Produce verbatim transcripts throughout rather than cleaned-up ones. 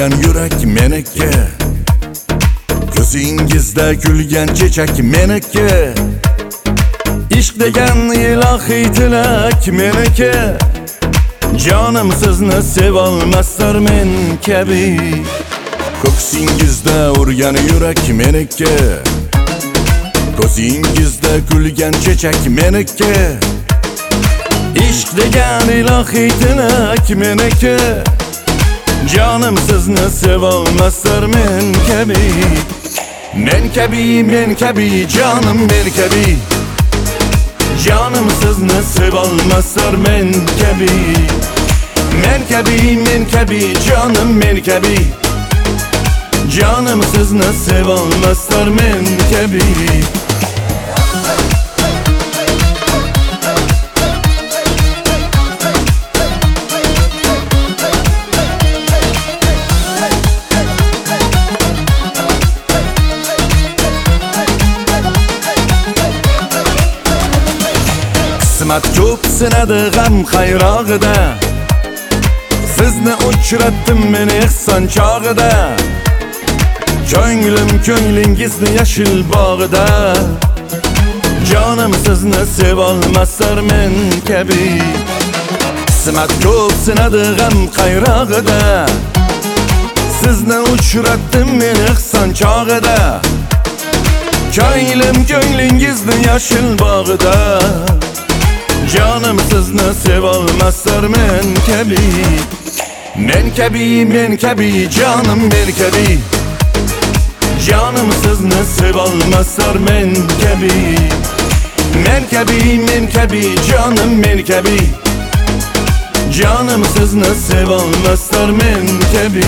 urgan yurak meniki, ko'zingizda kulgan chechak meniki, ishq degan ilohiy tilak meniki. Jonim sizni sevolmaslar men kabi, ko'ksingizda urgan yurak meniki, ko'zingizda kulgan chechak meniki, ishq degan ilohiy tilak meniki. Jonim sizni sevolmaslar men kabi, men kabi, men kabi, jonim men kabi. Jonim sizni sevolmaslar men kabi, men kabi, men kabi, jonim men kabi. Jonim sizni sevolmaslar men kabi. Qismat ko'p sinadi g'am qayrog'ida, sizni uchratdim men ehson chog'ida. Ko'nglim ko'nglingizni yashil bog'ida, jonim sizni sevolmaslar men kabi. Qismat ko'p sinadi g'am qayrog'ida, sizni uchratdim men ehson chog'ida. Ko'nglim ko'nglingizni yashil bog'ida, jonim sizni sevolmaslar men kabi, men kabi, men kabi, jonim men kabi. Jonim sizni sevolmaslar men kabi, men kabi, men kabi, jonim men kabi. Jonim sizni sevolmaslar men kabi.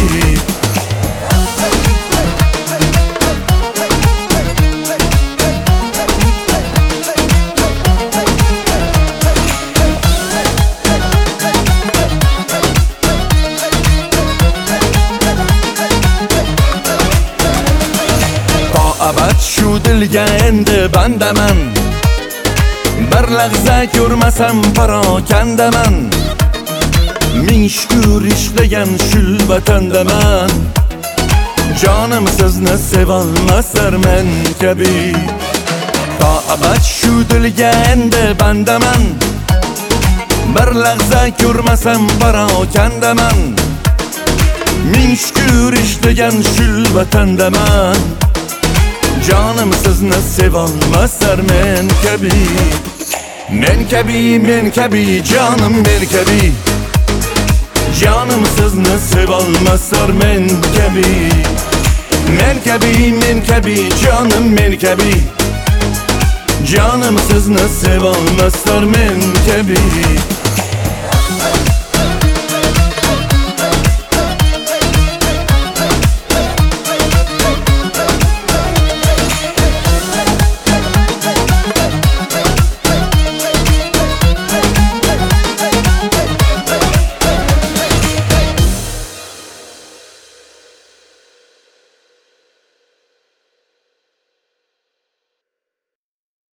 Abad shu dilga endi bandaman, bir lahza ko'rmasam parokandaman. Ming shukr ishlagan shul vatandaman, jonim sizni sevolmaslar men kabi. To abad shu dilga endi bandaman, bir lahza ko'rmasam parokandaman. Ming shukr ishlagan shul vatandaman, jonim sizni sevolmaslar men kabi, men kabi, men kabi, jonim men kabi. Jonim sizni sevolmaslar men kabi, men kabi, men kabi, jonim men kabi. Jonim sizni sevolmaslar men kabi.